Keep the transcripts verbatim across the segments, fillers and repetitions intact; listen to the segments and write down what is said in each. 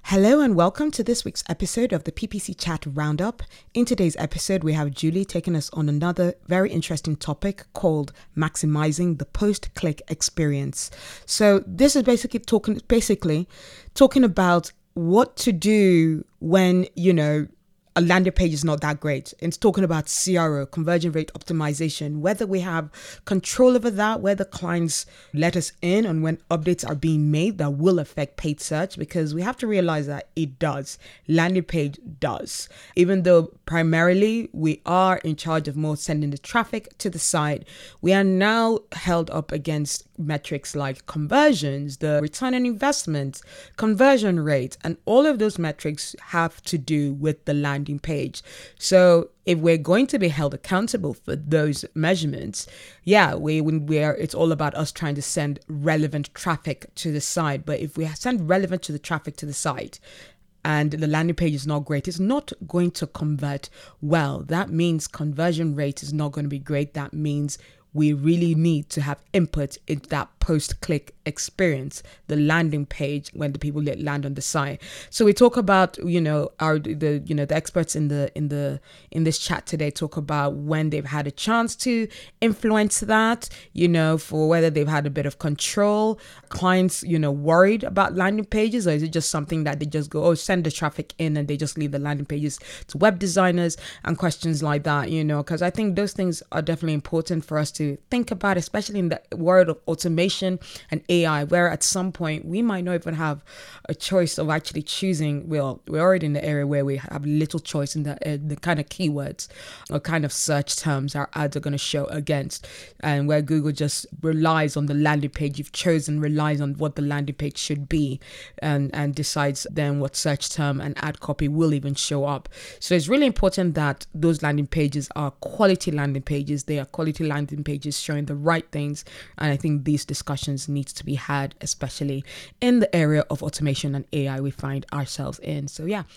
Hello and welcome to this week's episode of the P P C Chat Roundup. In today's episode, we have Julie taking us on another very interesting topic called maximizing the post-click experience. So this is basically talking basically talking about what to do when, you know, a landing page is not that great. It's talking about C R O, conversion rate optimization, whether we have control over that, whether clients let us in on when updates are being made that will affect paid search, because we have to realize that it does. Landing page does. Even though primarily we are in charge of more sending the traffic to the site, we are now held up against metrics like conversions, the return on investment, conversion rate, and all of those metrics have to do with the landing page. So if we're going to be held accountable for those measurements, yeah, we when we're it's all about us trying to send relevant traffic to the site. But if we send relevant to the traffic to the site and the landing page is not great, it's not going to convert well. That means conversion rate is not going to be great. That means we really need to have input into that post-click experience, the landing page when the people land on the site. So we talk about, you know, our the you know the experts in the in the in this chat today talk about when they've had a chance to influence that, you know, for whether they've had a bit of control. Clients, you know, worried about landing pages, or is it just something that they just go, oh, send the traffic in and they just leave the landing pages to web designers, and questions like that, you know, because I think those things are definitely important for us to think about, especially in the world of automation and A I, where at some point we might not even have a choice of actually choosing. Well, we're already in the area where we have little choice in the uh, the kind of keywords or kind of search terms our ads are going to show against, and where Google just relies on the landing page you've chosen, relies on what the landing page should be, and and decides then what search term and ad copy will even show up. So it's really important that those landing pages are quality landing pages. They are quality landing pages showing the right things, and I think these discussions needs to be had, especially in the area of automation and A I we find ourselves in. So yeah,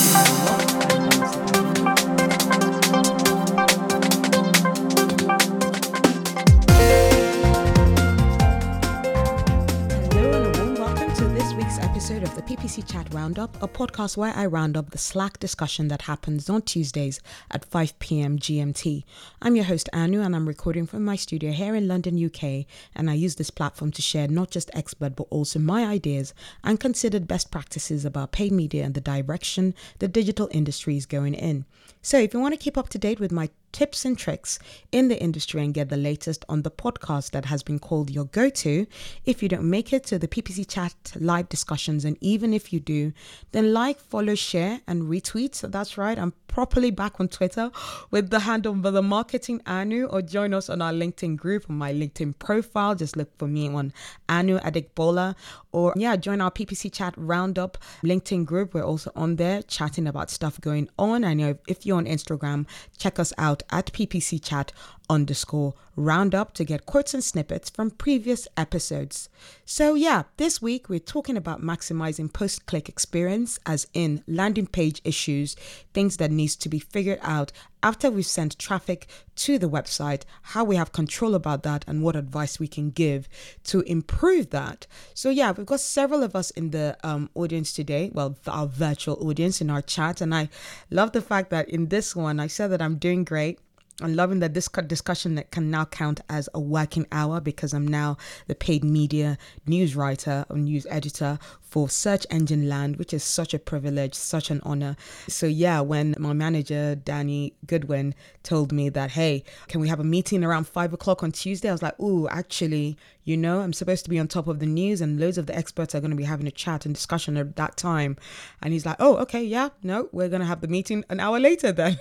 episode of the P P C Chat Roundup, a podcast where I round up the Slack discussion that happens on Tuesdays at five p.m. G M T. I'm your host, Anu, and I'm recording from my studio here in London, U K, and I use this platform to share not just expert but also my ideas and considered best practices about paid media and the direction the digital industry is going in. So if you want to keep up to date with my tips and tricks in the industry and get the latest on the podcast that has been called your go-to, if you don't make it to the P P C Chat live discussions, and even if you do, then like, follow, share, and retweet. So that's right, I'm properly back on Twitter with the handle The Marketing Anu, or join us on our LinkedIn group on my LinkedIn profile. Just look for me on Anu Adikbola, or yeah, join our P P C Chat Roundup LinkedIn group. We're also on there chatting about stuff going on. I know if you're on Instagram, check us out at P P C Chat underscore roundup to get quotes and snippets from previous episodes. So yeah, this week we're talking about maximizing post-click experience, as in landing page issues, things that needs to be figured out after we've sent traffic to the website, how we have control about that, and what advice we can give to improve that. So yeah, we've got several of us in the um, audience today, well, our virtual audience in our chat, and I love the fact that in this one, I said that I'm doing great. I'm loving that this discussion that can now count as a working hour, because I'm now the paid media news writer or news editor for Search Engine Land, which is such a privilege, such an honor. So yeah, when my manager, Danny Goodwin, told me that, hey, can we have a meeting around five o'clock on Tuesday? I was like, ooh, actually, you know, I'm supposed to be on top of the news and loads of the experts are going to be having a chat and discussion at that time. And he's like, oh, okay, yeah, no, we're going to have the meeting an hour later then.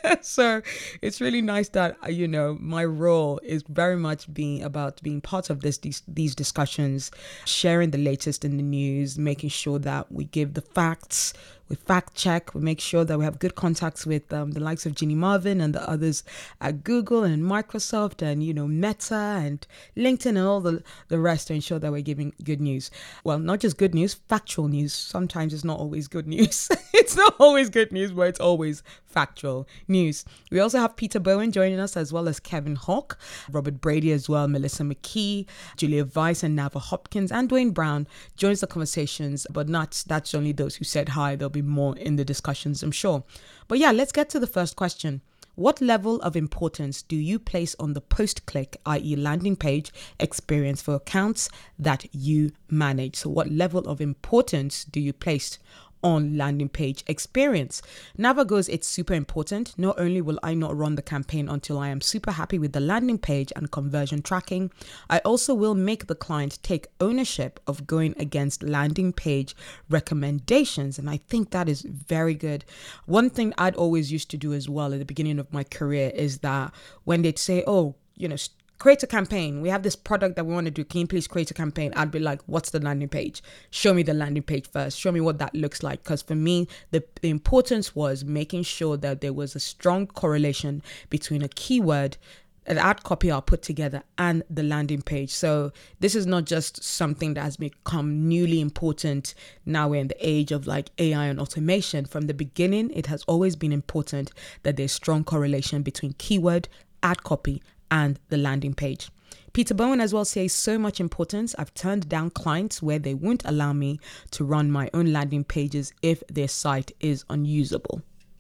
So it's really nice that, you know, my role is very much being about being part of this these, these discussions, sharing the latest in the news, making sure that we give the facts, we fact check, we make sure that we have good contacts with um, the likes of Ginny Marvin and the others at Google and Microsoft and, you know, Meta and LinkedIn and all the, the rest to ensure that we're giving good news. Well, not just good news, factual news. Sometimes it's not always good news. It's not always good news, but it's always factual news. We also have Peter Bowen joining us, as well as Kevin Hawke, Robert Brady as well, Melissa McKee, Julia Weiss and Nava Hopkins, and Dwayne Brown joins the conversations, but not that's only those who said hi. There'll be more in the discussions, I'm sure. But yeah, let's get to the first question. What level of importance do you place on the post-click, that is landing page experience for accounts that you manage? So what level of importance do you place on landing page experience? Nava goes, it's super important. Not only will I not run the campaign until I am super happy with the landing page and conversion tracking, I also will make the client take ownership of going against landing page recommendations. And I think that is very good. One thing I'd always used to do as well at the beginning of my career is that when they'd say, oh, you know, create a campaign. We have this product that we want to do. Can you please create a campaign? I'd be like, what's the landing page? Show me the landing page first. Show me what that looks like. Because for me, the, the importance was making sure that there was a strong correlation between a keyword, an ad copy I'll put together, and the landing page. So this is not just something that has become newly important. Now we're in the age of like A I and automation. From the beginning, it has always been important that there's strong correlation between keyword, ad copy, and the landing page. Peter Bowen as well says, so much importance. I've turned down clients where they won't allow me to run my own landing pages if their site is unusable.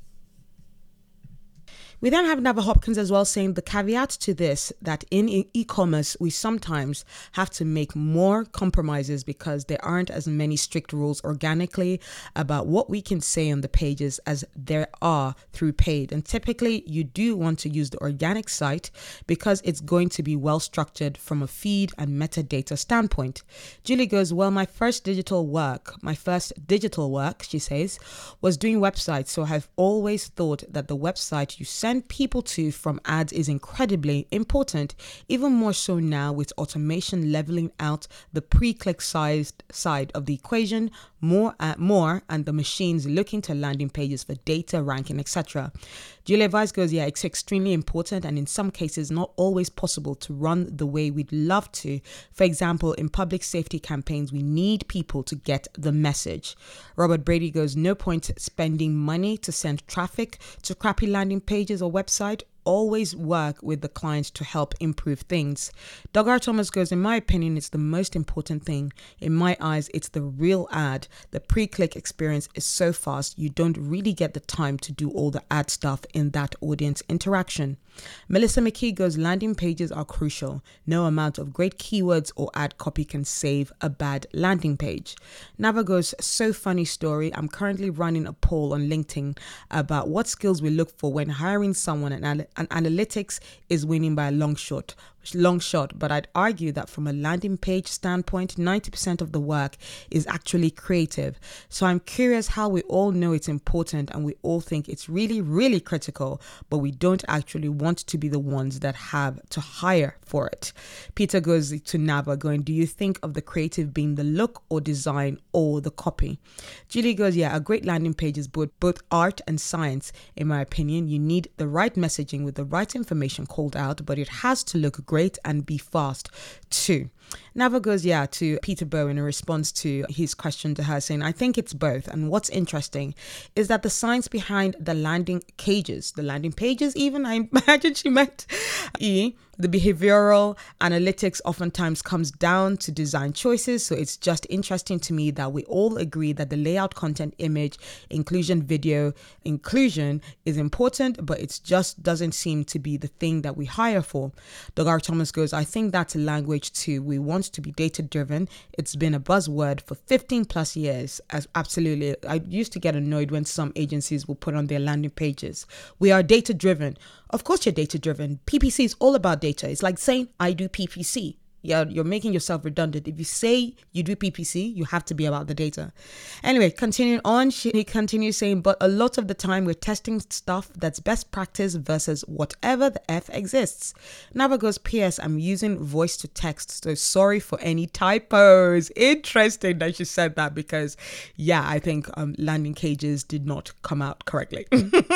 We then have Nava Hopkins as well saying the caveat to this, that in e-commerce, we sometimes have to make more compromises because there aren't as many strict rules organically about what we can say on the pages as there are through paid. And typically you do want to use the organic site because it's going to be well structured from a feed and metadata standpoint. Julie goes, well, my first digital work, my first digital work, she says, was doing websites. So I've always thought that the website you send people to from ads is incredibly important, even more so now with automation leveling out the pre-click sized side of the equation more and more, and the machines looking to landing pages for data, ranking, et cetera. Julia Weiss goes, yeah, it's extremely important and in some cases not always possible to run the way we'd love to. For example, in public safety campaigns, we need people to get the message. Robert Brady goes, no point spending money to send traffic to crappy landing pages or website. Always work with the client to help improve things. Doug R. Thomas goes, in my opinion, it's the most important thing. In my eyes, it's the real ad. The pre-click experience is so fast, you don't really get the time to do all the ad stuff in that audience interaction. Melissa McKee goes, landing pages are crucial. No amount of great keywords or ad copy can save a bad landing page. Nava goes, so funny story. I'm currently running a poll on LinkedIn about what skills we look for when hiring someone, and, and analytics is winning by a long shot. long shot, but I'd argue that from a landing page standpoint, ninety percent of the work is actually creative. So I'm curious how we all know it's important and we all think it's really, really critical, but we don't actually want to be the ones that have to hire for it. Peter goes to Nava going, do you think of the creative being the look or design or the copy? Julie goes, yeah, a great landing page is both, both art and science. In my opinion, you need the right messaging with the right information called out, but it has to look great Great and be fast too. Nava goes, yeah, to Peter Bowen in response to his question to her, saying, I think it's both. And what's interesting is that the science behind the landing pages, the landing pages, even, I imagine she meant, E, the behavioral analytics oftentimes comes down to design choices. So it's just interesting to me that we all agree that the layout, content, image, inclusion, video, inclusion is important, but it just doesn't seem to be the thing that we hire for. Doug R. Thomas goes, I think that's a language too. We want to be data driven. It's been a buzzword for fifteen plus years. As absolutely. I used to get annoyed when some agencies will put on their landing pages, we are data driven. Of course you're data driven. P P C is all about data. It's like saying I do P P C. Yeah, you're making yourself redundant. If you say you do P P C, you have to be about the data. Anyway, continuing on, she continues saying, but a lot of the time we're testing stuff that's best practice versus whatever the F exists. Nava goes, P S I'm using voice to text, so sorry for any typos. Interesting that she said that because, yeah, I think um, landing pages did not come out correctly.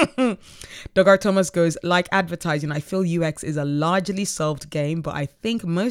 Doug R. Thomas goes, like advertising, I feel U X is a largely solved game, but I think most of the practice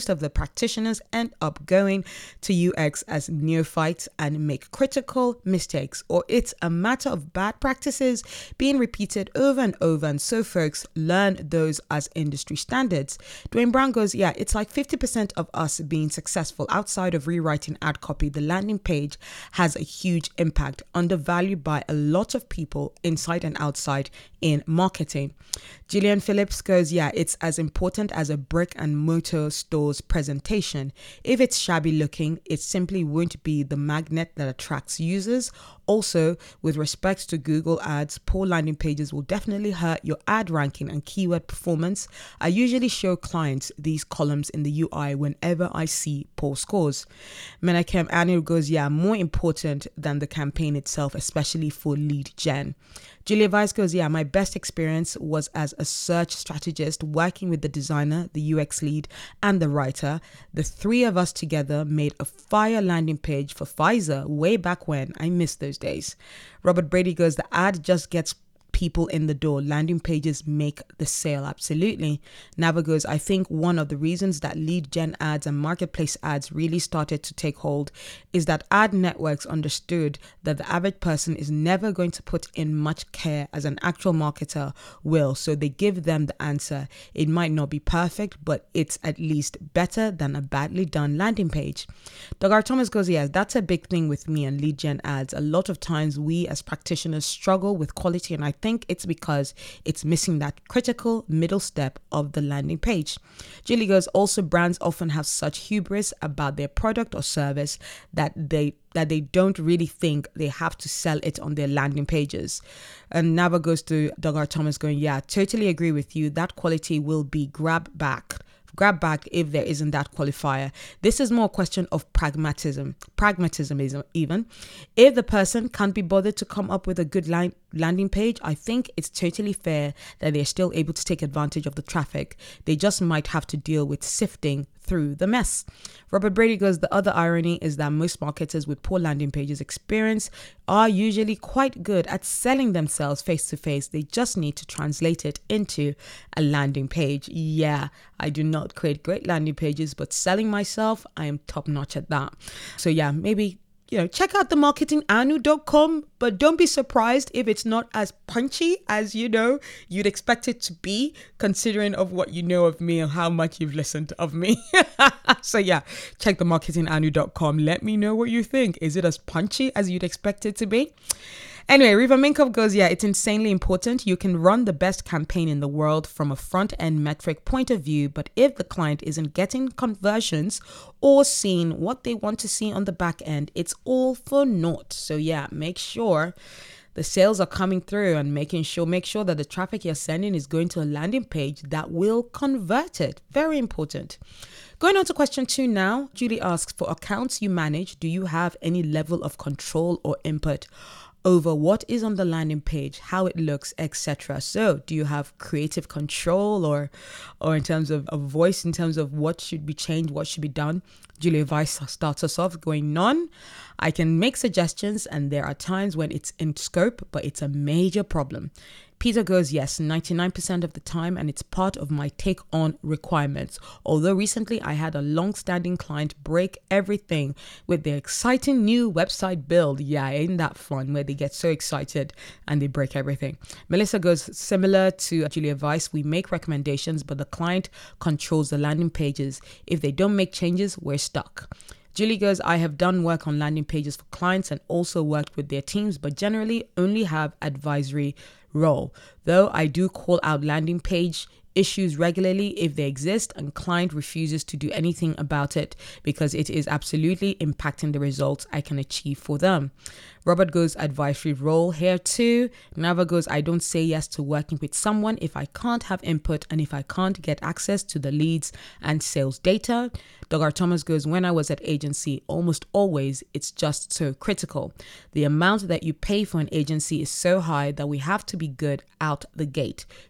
practitioners end up going to U X as neophytes and make critical mistakes, or it's a matter of bad practices being repeated over and over, and so folks learn those as industry standards. Dwayne Brown goes, yeah, it's like fifty percent of us being successful outside of rewriting ad copy. The landing page has a huge impact, undervalued by a lot of people inside and outside in marketing. Gillian Phillips goes, yeah, it's as important as a brick and mortar store's presentation. If it's shabby looking, it simply won't be the magnet that attracts users. Also, with respect to Google ads, poor landing pages will definitely hurt your ad ranking and keyword performance. I usually show clients these columns in the U I whenever I see poor scores. Menakem Anil goes, yeah, more important than the campaign itself, especially for lead gen. Julia Weiss goes, yeah, my best experience was as a search strategist working with the designer, the U X lead, and the writer. The three of us together made a fire landing page for Pfizer way back when. I miss those days. Robert Brady goes, the ad just gets people in the door. Landing pages make the sale. Absolutely. Nava goes, I think one of the reasons that lead gen ads and marketplace ads really started to take hold is that ad networks understood that the average person is never going to put in much care as an actual marketer will. So they give them the answer. It might not be perfect, but it's at least better than a badly done landing page. Doug Thomas goes, yes, that's a big thing with me and lead gen ads. A lot of times we as practitioners struggle with quality, and I think it's because it's missing that critical middle step of the landing page. Julie goes, also brands often have such hubris about their product or service that they that they don't really think they have to sell it on their landing pages. And Nava goes to Doug R. Thomas going, yeah, totally agree with you. That quality will be grab back. grab back if there isn't that qualifier. This is more a question of pragmatism, pragmatism is even. If the person can't be bothered to come up with a good line, landing page, I think it's totally fair that they're still able to take advantage of the traffic. They just might have to deal with sifting through the mess. Robert Brady goes, the other irony is that most marketers with poor landing pages experience are usually quite good at selling themselves face to face. They just need to translate it into a landing page. Yeah, I do not create great landing pages, but selling myself, I am top notch at that. So yeah, maybe you know, check out the marketing anu dot com, but don't be surprised if it's not as punchy as, you know, you'd expect it to be, considering of what you know of me and how much you've listened of me. So yeah, check the marketing anu dot com. Let me know what you think. Is it as punchy as you'd expect it to be? Anyway, Riva Minkov goes, yeah, it's insanely important. You can run the best campaign in the world from a front-end metric point of view, but if the client isn't getting conversions or seeing what they want to see on the back end, it's all for naught. So yeah, make sure the sales are coming through and making sure, make sure that the traffic you're sending is going to a landing page that will convert it. Very important. Going on to question two now. Julie asks, for accounts you manage, do you have any level of control or input over what is on the landing page, how it looks, et cetera? So do you have creative control or or in terms of a voice, in terms of what should be changed, what should be done? Julia Weiss starts us off going, none. I can make suggestions and there are times when it's in scope, but it's a major problem. Peter goes, yes, ninety-nine percent of the time, and it's part of my take on requirements. Although recently I had a long-standing client break everything with their exciting new website build. Yeah, ain't that fun where they get so excited and they break everything. Melissa goes, similar to Julia Weiss, we make recommendations, but the client controls the landing pages. If they don't make changes, we're stuck. Julie goes, I have done work on landing pages for clients and also worked with their teams, but generally only have advisory role. Though I do call out landing page issues regularly if they exist and client refuses to do anything about it because it is absolutely impacting the results I can achieve for them. Robert goes, advisory role here too. Nava goes, I don't say yes to working with someone if I can't have input and if I can't get access to the leads and sales data. Doug Thomas goes, when I was at agency, almost always it's just so critical. The amount that you pay for an agency is so high that we have to be good out the gate.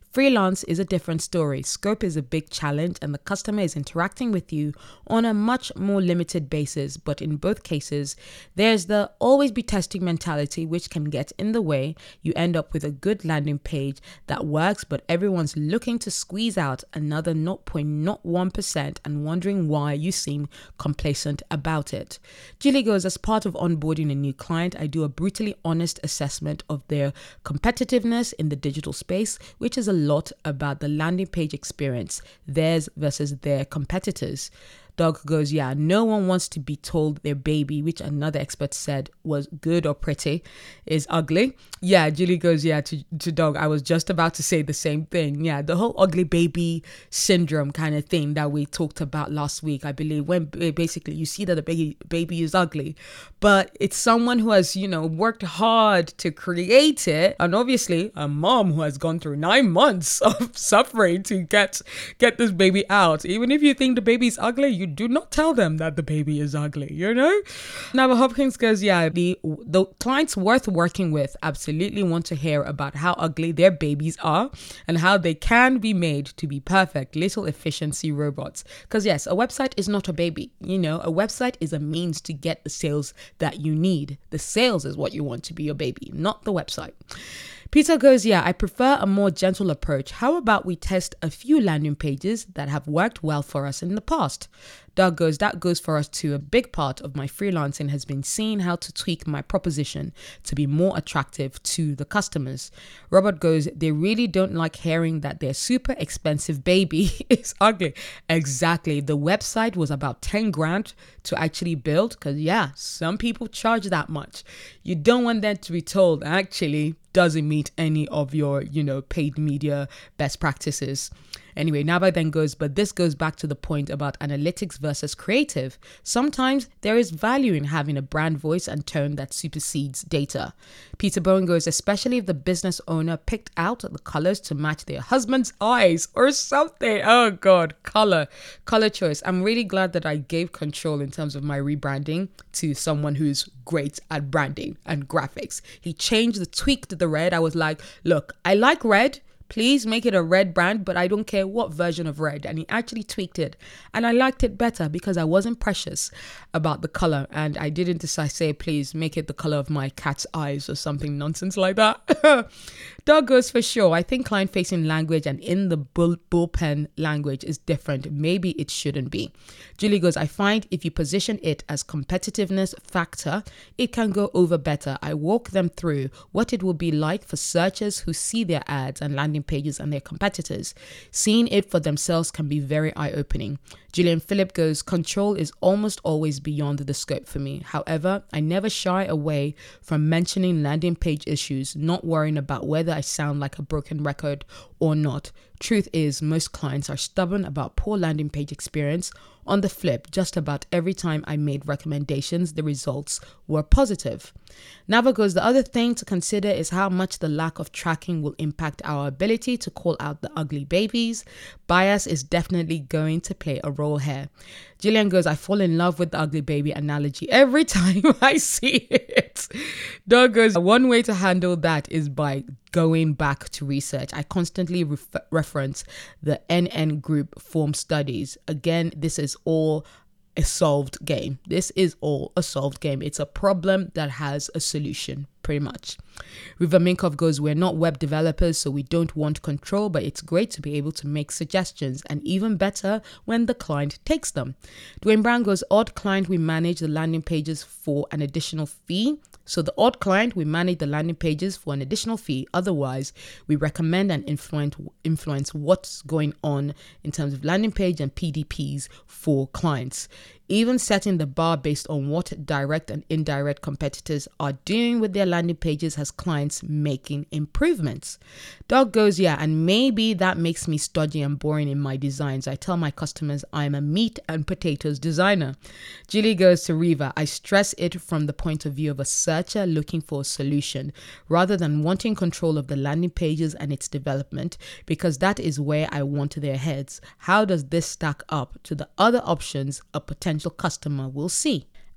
Freelance is a different story. Scope is a big challenge and the customer is interacting with you on a much more limited basis. But in both cases, there's the always be testing mentality, which can get in the way. You end up with a good landing page that works, but everyone's looking to squeeze out another zero point zero one percent and wondering why you seem complacent about it. Julie goes, as part of onboarding a new client, I do a brutally honest assessment of their competitiveness in the digital space, which is a lot about the landing page experience, theirs versus their competitors. Doug goes, yeah, no one wants to be told their baby, which another expert said was good or pretty, is ugly. Yeah, Julie goes, yeah, to, to Doug, I was just about to say the same thing. Yeah, the whole ugly baby syndrome kind of thing that we talked about last week, I believe, when basically you see that the baby, baby is ugly, but it's someone who has, you know, worked hard to create it. And obviously a mom who has gone through nine months of suffering to get, get this baby out. Even if you think the baby is ugly, you do not tell them that the baby is ugly, you know? Now, Hopkins goes, yeah, the, the clients worth working with absolutely want to hear about how ugly their babies are and how they can be made to be perfect little efficiency robots. Because yes, a website is not a baby. You know, a website is a means to get the sales that you need. The sales is what you want to be your baby, not the website. Peter goes, yeah, I prefer a more gentle approach. How about we test a few landing pages that have worked well for us in the past? Doug goes, that goes for us too. A big part of my freelancing has been seeing how to tweak my proposition to be more attractive to the customers. Robert goes, they really don't like hearing that their super expensive baby is ugly. Exactly. The website was about ten grand to actually build because, yeah, some people charge that much. You don't want them to be told, actually, doesn't meet any of your, you know, paid media best practices. Anyway, Nava then goes, but this goes back to the point about analytics versus creative. Sometimes there is value in having a brand voice and tone that supersedes data. Peter Bowen goes, especially if the business owner picked out the colors to match their husband's eyes or something. Oh God, color, color choice. I'm really glad that I gave control in terms of my rebranding to someone who's great at branding and graphics. He changed the tweak to the red. I was like, look, I like red. Please make it a red brand, but I don't care what version of red. And he actually tweaked it. And I liked it better because I wasn't precious about the color. And I didn't decide, say, please make it the color of my cat's eyes or something nonsense like that. Doug goes, for sure. I think client-facing language and in the bull- bullpen language is different. Maybe it shouldn't be. Julie goes, I find if you position it as competitiveness factor, it can go over better. I walk them through what it will be like for searchers who see their ads and landing pages and their competitors. Seeing it for themselves can be very eye-opening. Julian Phillip goes, control is almost always beyond the scope for me. However, I never shy away from mentioning landing page issues, not worrying about whether I sound like a broken record or not. Truth is, most clients are stubborn about poor landing page experience. On the flip, just about every time I made recommendations, the results were positive. Nava goes, the other thing to consider is how much the lack of tracking will impact our ability to call out the ugly babies. Bias is definitely going to play a role here. Jillian goes, I fall in love with the ugly baby analogy every time I see it. Doug goes, one way to handle that is by going back to research. I constantly ref- reference the N N Group form studies. Again, this is all a solved game. This is all a solved game. It's a problem that has a solution, pretty much. River Minkov goes, we're not web developers, so we don't want control, but it's great to be able to make suggestions, and even better when the client takes them. Dwayne Brown goes, odd client, we manage the landing pages for an additional fee. So the odd client, we manage the landing pages for an additional fee. Otherwise, we recommend and influence influence what's going on in terms of landing page and P D Ps for clients. Even setting the bar based on what direct and indirect competitors are doing with their landing pages has clients making improvements. Doug goes, yeah, and maybe that makes me stodgy and boring in my designs. I tell my customers I'm a meat and potatoes designer. Julie goes to Riva, I stress it from the point of view of a searcher looking for a solution rather than wanting control of the landing pages and its development, because that is where I want their heads. How does this stack up to the other options a potential customer will see?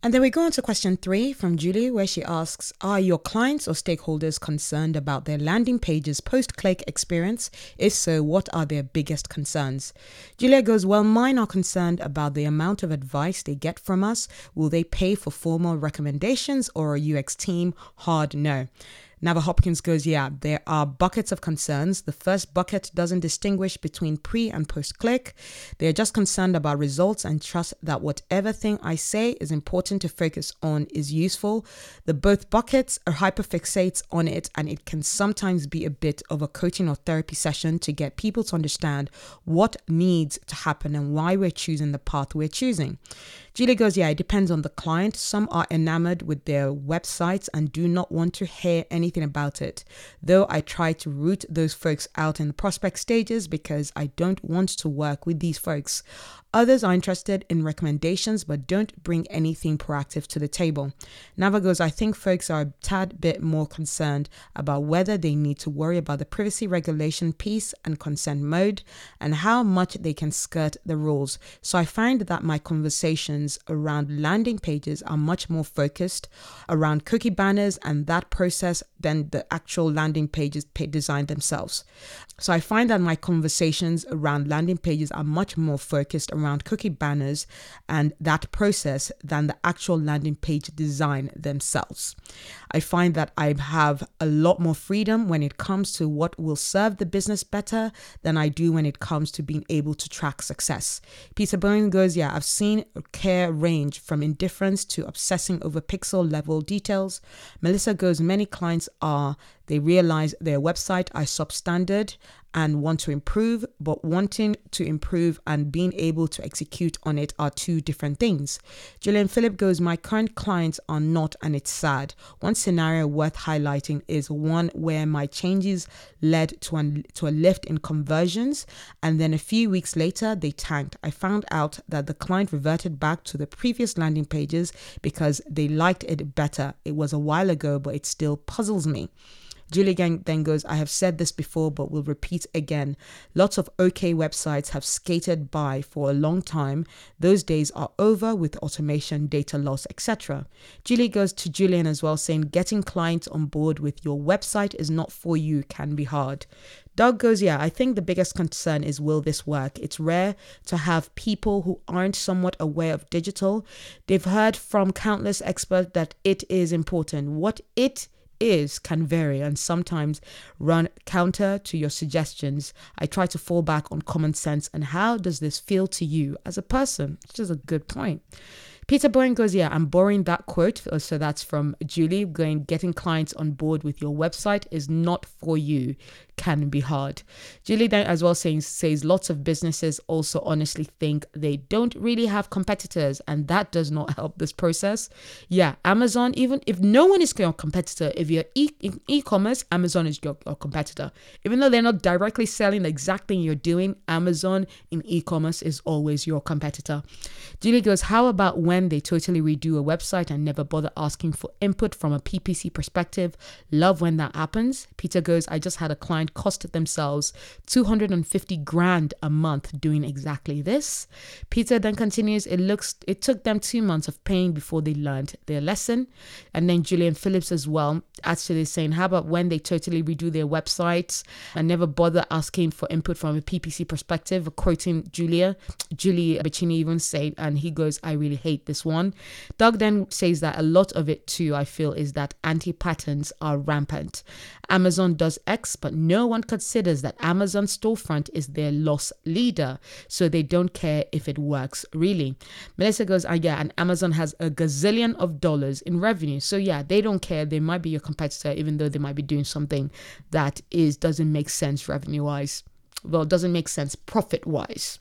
And then we go on to question three from Julie, where she asks, are your clients or stakeholders concerned about their landing page's post-click experience? If so, what are their biggest concerns? Julia goes, well, mine are concerned about the amount of advice they get from us. Will they pay for formal recommendations or a U X team? Hard no. Nava Hopkins goes, yeah, there are buckets of concerns. The first bucket doesn't distinguish between pre and post click. They're just concerned about results and trust that whatever thing I say is important to focus on is useful. The both buckets are hyperfixates on it, and it can sometimes be a bit of a coaching or therapy session to get people to understand what needs to happen and why we're choosing the path we're choosing. Julie goes, yeah, it depends on the client. Some are enamored with their websites and do not want to hear anything about it. Though I try to root those folks out in the prospect stages because I don't want to work with these folks. Others are interested in recommendations but don't bring anything proactive to the table. Nava goes, I think folks are a tad bit more concerned about whether they need to worry about the privacy regulation piece and consent mode and how much they can skirt the rules. So I find that my conversations around landing pages are much more focused around cookie banners and that process than the actual landing pages design themselves. So I find that my conversations around landing pages are much more focused around cookie banners and that process than the actual landing page design themselves. I find that I have a lot more freedom when it comes to what will serve the business better than I do when it comes to being able to track success. Peter Bowen goes, yeah, I've seen care range from indifference to obsessing over pixel level details. Melissa goes, many clients are, they realize their website are substandard and want to improve, but wanting to improve and being able to execute on it are two different things. Julian Phillip goes, my current clients are not, and it's sad. One scenario worth highlighting is one where my changes led to, an, to a lift in conversions, and then a few weeks later, they tanked. I found out that the client reverted back to the previous landing pages because they liked it better. It was a while ago, but it still puzzles me. Julie then goes, I have said this before, but will repeat again. Lots of OK websites have skated by for a long time. Those days are over with automation, data loss, et cetera. Julie goes to Julian as well, saying, getting clients on board with your website is not for you, can be hard. Doug goes, yeah, I think the biggest concern is, will this work? It's rare to have people who aren't somewhat aware of digital. They've heard from countless experts that it is important. What it is can vary and sometimes run counter to your suggestions. I try to fall back on common sense and how does this feel to you as a person? Which is a good point. Peter Bowen goes, yeah, I'm borrowing that quote. So that's from Julie, going, getting clients on board with your website is not for you, can be hard. Julie then as well saying, says lots of businesses also honestly think they don't really have competitors, and that does not help this process. Yeah, Amazon, even if no one is your competitor, if you're e- in e-commerce, Amazon is your, your competitor. Even though they're not directly selling the exact thing you're doing, Amazon in e-commerce is always your competitor. Julie goes, how about when they totally redo a website and never bother asking for input from a P P C perspective? Love when that happens. Peter goes, I just had a client cost themselves two hundred fifty grand a month doing exactly this. Peter then continues, it looks it took them two months of paying before they learned their lesson. And then Julian Phillips as well actually saying, how about when they totally redo their websites and never bother asking for input from a P P C perspective? Quoting Julia, Julie Bacchini even said, and he goes, I really hate this one. Doug then says that a lot of it too, I feel, is that anti-patterns are rampant. Amazon does X, but no one considers that Amazon storefront is their loss leader, so they don't care if it works, really. Melissa goes, oh, yeah, and Amazon has a gazillion of dollars in revenue, so yeah, they don't care. They might be your competitor, even though they might be doing something that is doesn't make sense revenue-wise. Well, doesn't make sense profit-wise.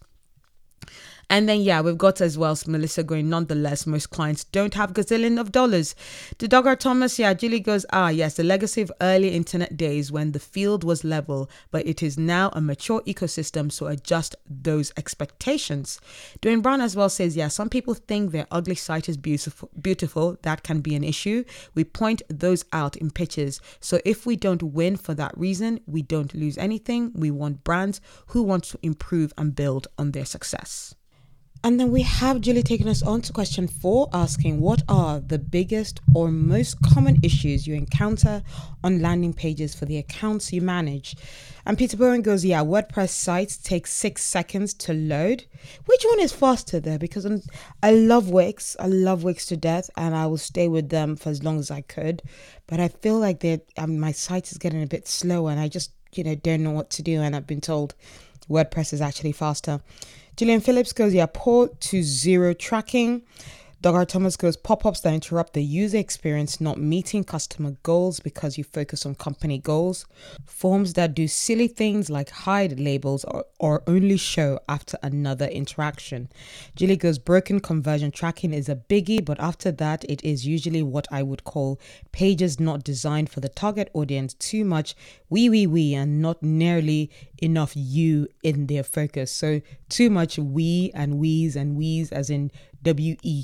And then, yeah, we've got as well Melissa going, nonetheless, most clients don't have gazillion of dollars. To Dogger Thomas, yeah, Julie goes, ah, yes, the legacy of early internet days when the field was level, but it is now a mature ecosystem, so adjust those expectations. Dwayne Brown as well says, yeah, some people think their ugly site is beautiful. Beautiful. That can be an issue. We point those out in pitches. So if we don't win for that reason, we don't lose anything. We want brands who want to improve and build on their success. And then we have Julie taking us on to question four, asking what are the biggest or most common issues you encounter on landing pages for the accounts you manage? And Peter Bowen goes, yeah, WordPress sites take six seconds to load. Which one is faster there? Because I'm, I love Wix. I love Wix to death, and I will stay with them for as long as I could. But I feel like that um, my site is getting a bit slow, and I just, you know, don't know what to do. And I've been told WordPress is actually faster. Gillian Phillips goes, yeah, poor to zero tracking. Dogar Thomas goes, pop-ups that interrupt the user experience, not meeting customer goals because you focus on company goals. Forms that do silly things like hide labels or, or only show after another interaction. Julie goes, broken conversion tracking is a biggie, but after that, it is usually what I would call pages not designed for the target audience, too much wee wee wee and not nearly enough you in their focus. So too much we and we's and we's as in W E.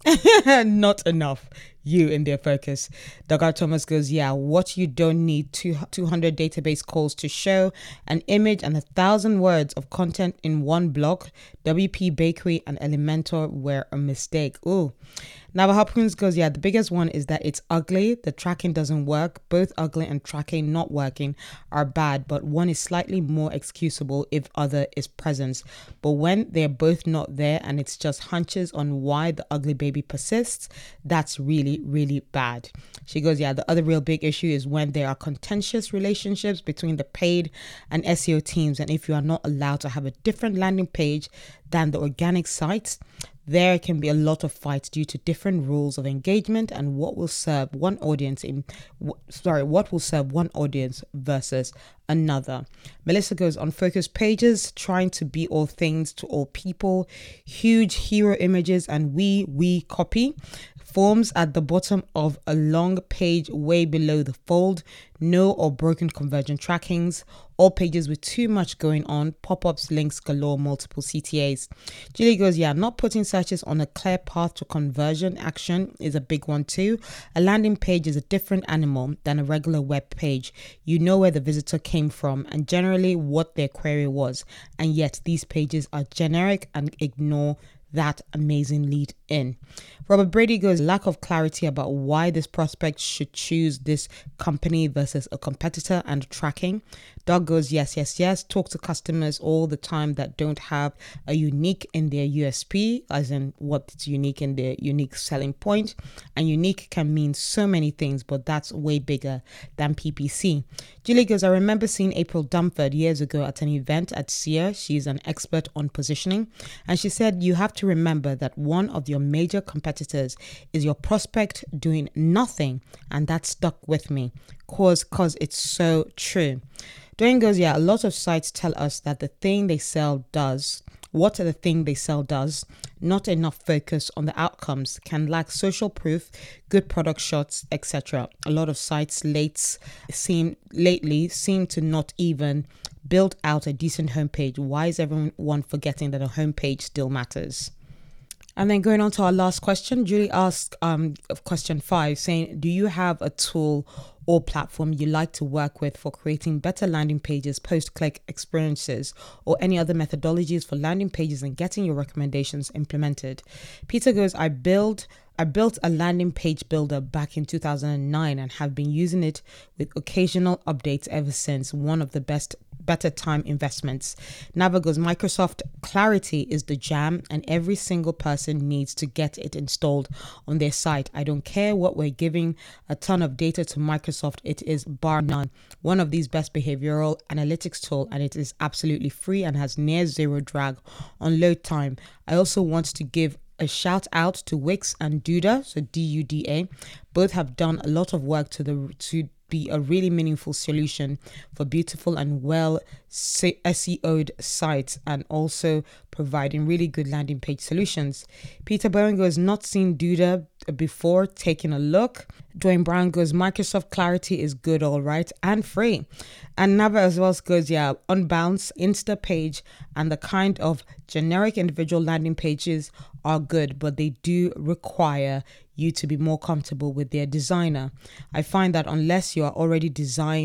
Not enough you in their focus. Dogar Thomas goes, yeah, what you don't need two, 200 database calls to show an image and a thousand words of content in one block. W P Bakery and Elementor were a mistake. Ooh. Nava Hopkins goes, yeah, the biggest one is that it's ugly. The tracking doesn't work. Both ugly and tracking not working are bad, but one is slightly more excusable if other is presence. But when they're both not there and it's just hunches on why the ugly baby persists, that's really, really bad. She goes, yeah, the other real big issue is when there are contentious relationships between the paid and S E O teams. And if you are not allowed to have a different landing page than the organic sites, there can be a lot of fights due to different rules of engagement and what will serve one audience in sorry what will serve one audience versus another. Melissa goes, on focus pages, trying to be all things to all people, huge hero images and we we copy, forms at the bottom of a long page way below the fold, no or broken conversion trackings, all pages with too much going on, pop-ups, links galore, multiple C T As. Julie goes, yeah, not putting searches on a clear path to conversion action is a big one too. A landing page is a different animal than a regular web page. You know where the visitor came from and generally what their query was, and yet these pages are generic and ignore that amazing lead in. Robert Brady goes, lack of clarity about why this prospect should choose this company versus a competitor and tracking. Doug goes, yes, yes, yes. Talk to customers all the time that don't have a unique in their U S P, as in what's unique in their unique selling point. And unique can mean so many things, but that's way bigger than P P C. Julie goes, I remember seeing April Dumford years ago at an event at Sear. She's an expert on positioning. And she said, you have to remember that one of your major competitors is your prospect doing nothing. And that stuck with me cause, cause it's so true. Dwayne goes, yeah, a lot of sites tell us that the thing they sell does, what the thing they sell does, not enough focus on the outcomes, can lack social proof, good product shots, et cetera. A lot of sites late seem lately seem to not even build out a decent homepage. Why is everyone forgetting that a homepage still matters? And then going on to our last question, Julie asked um, question five, saying, do you have a tool or platform you like to work with for creating better landing pages, post-click experiences, or any other methodologies for landing pages and getting your recommendations implemented? Peter goes, I build I built a landing page builder back in two thousand nine and have been using it with occasional updates ever since. One of the best better time investments. Nava goes, Microsoft Clarity is the jam and every single person needs to get it installed on their site. I don't care what we're giving a ton of data to Microsoft. It is bar none one of these best behavioral analytics tool, and it is absolutely free and has near zero drag on load time. I also want to give a shout out to Wix and Duda, so D U D A. Both have done a lot of work to the to be a really meaningful solution for beautiful and well S E O'd sites, and also providing really good landing page solutions. Peter Bowen goes, not seen Duda before, taking a look. Dwayne Brown goes, Microsoft Clarity is good, all right, and free. And Nava as well goes, yeah, Unbounce, Insta page, and the kind of generic individual landing pages are good, but they do require you to be more comfortable with their designer. I find that unless you are already designed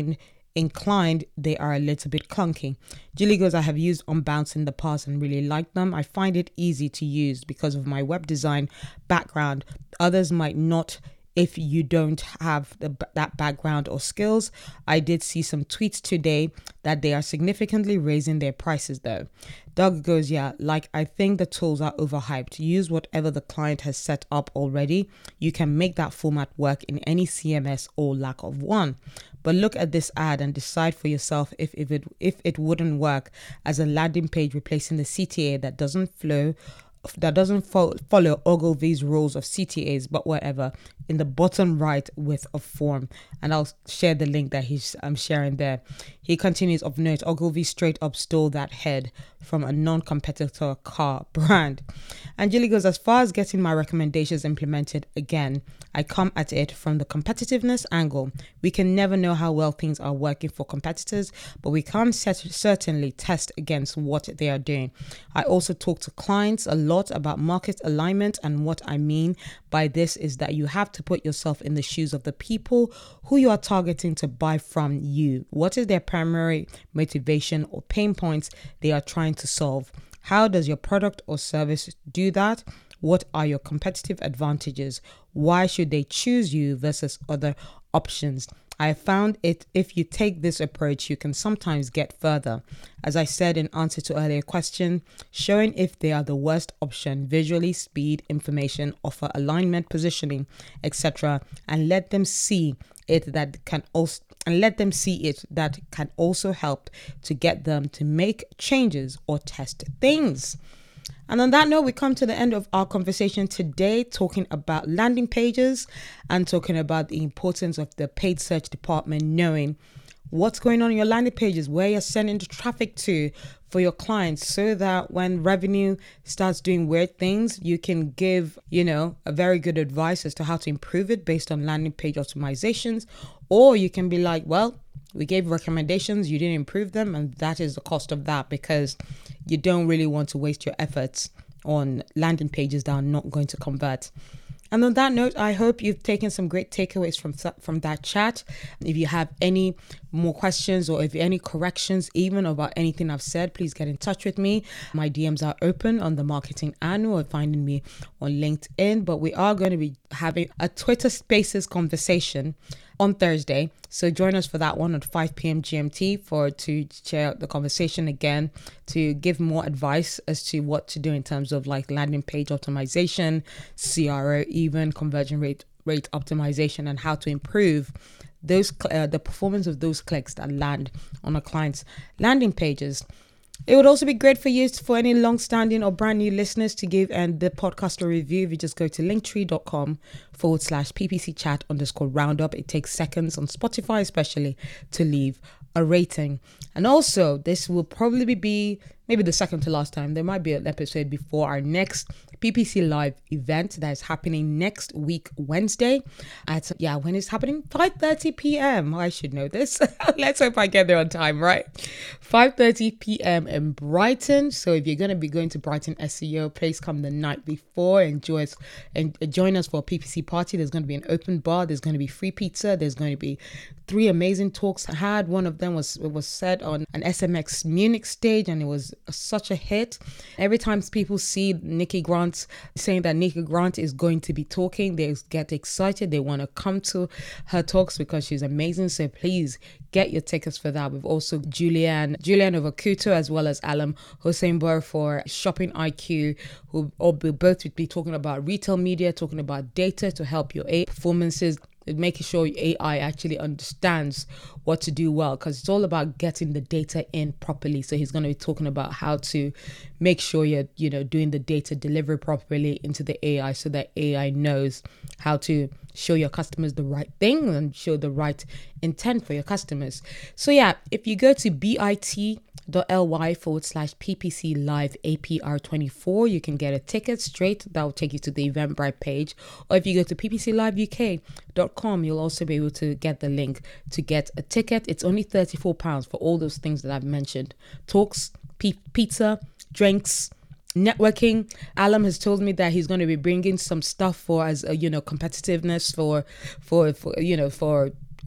inclined, they are a little bit clunky. Julie goes, I have used Unbounce in the past and really like them. I find it easy to use because of my web design background. Others might not if you don't have the, that background or skills. I did see some tweets today that they are significantly raising their prices though. Doug goes, yeah, like I think the tools are overhyped. Use whatever the client has set up already. You can make that format work in any C M S or lack of one. But look at this ad and decide for yourself if, if it if it wouldn't work as a landing page replacing the C T A that doesn't flow that doesn't fo- follow Ogilvy's rules of C T As, but whatever, in the bottom right with a form. And I'll share the link that he's I'm sharing there. He continues, of note, Ogilvy straight up stole that head from a non-competitor car brand. And Julie goes, as far as getting my recommendations implemented, again, I come at it from the competitiveness angle. We can never know how well things are working for competitors, but we can set, certainly test against what they are doing. I also talk to clients a lot about market alignment, and what I mean by this is that you have to put yourself in the shoes of the people who you are targeting to buy from you. What is their primary motivation or pain points they are trying to solve? How does your product or service do that? What are your competitive advantages? Why should they choose you versus other options? I found it, if you take this approach, you can sometimes get further. As I said in answer to earlier question, showing if they are the worst option, visually, speed, information, offer, alignment, positioning, et cetera, and let them see it that can also and let them see it that can also help to get them to make changes or test things. And on that note, we come to the end of our conversation today, talking about landing pages and talking about the importance of the paid search department knowing what's going on in your landing pages, where you're sending the traffic to for your clients, so that when revenue starts doing weird things, you can give, you know, a very good advice as to how to improve it based on landing page optimizations. Or you can be like, well, we gave recommendations, you didn't improve them, and that is the cost of that, because you don't really want to waste your efforts on landing pages that are not going to convert. And on that note, I hope you've taken some great takeaways from from that chat. If you have any more questions or if any corrections even about anything I've said, please get in touch with me. My D Ms are open on the Marketing Annual or finding me on LinkedIn. But we are going to be having a Twitter Spaces conversation on Thursday. So join us for that one at five p.m. G M T for to share the conversation again, to give more advice as to what to do in terms of like landing page optimization, C R O, even conversion rate rate optimization, and how to improve those uh, the performance of those clicks that land on a client's landing pages. It would also be great for you, for any long-standing or brand new listeners, to give and the podcast a review. If you just go to linktree.com forward slash ppc chat underscore roundup. It takes seconds on Spotify, especially, to leave a rating. And also, this will probably be maybe the second to last time. There might be an episode before our next P P C Live event that is happening next week, Wednesday at, yeah, when it's happening? five thirty p.m. I should know this. Let's hope I get there on time, right? five thirty p.m. in Brighton. So if you're going to be going to Brighton S E O, please come the night before and join us, and join us for a P P C party. There's going to be an open bar. There's going to be free pizza. There's going to be three amazing talks I had. One of them was was said on an S M X Munich stage, and it was such a hit. Every time people see Nikki Grant saying that Nikki Grant is going to be talking, they get excited. They want to come to her talks because she's amazing. So please get your tickets for that. We've also Julianne Julianne Ovakuto as well as Alam Hossainbur for Shopping I Q, who will both be talking about retail media, talking about data to help your A performances, making sure A I actually understands what to do well, because it's all about getting the data in properly. So he's going to be talking about how to make sure you're, you know, doing the data delivery properly into the A I, so that A I knows how to show your customers the right thing and show the right intent for your customers. So yeah, if you go to bit.ly forward slash ppc live A P R twenty-four, you can get a ticket straight. That will take you to the Eventbrite page. Or if you go to p p c live u k dot com, you'll also be able to get the link to get a ticket. It's only thirty-four pounds for all those things that I've mentioned: talks, p- pizza, drinks, networking. Alam has told me that he's going to be bringing some stuff for, as a, you know, competitiveness for, for, for, you know, for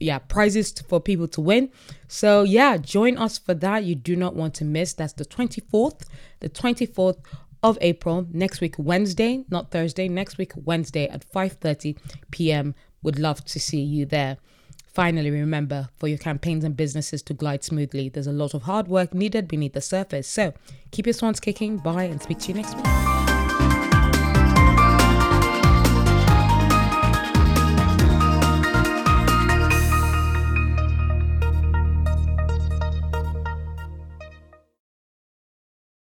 yeah, prizes for people to win. So yeah, join us for that. You do not want to miss. That's the twenty-fourth, the twenty-fourth of April, next week, Wednesday, not Thursday, next week, Wednesday at five thirty p.m. Would love to see you there. Finally, remember, for your campaigns and businesses to glide smoothly, there's a lot of hard work needed beneath the surface. So keep your swans kicking. Bye and speak to you next week.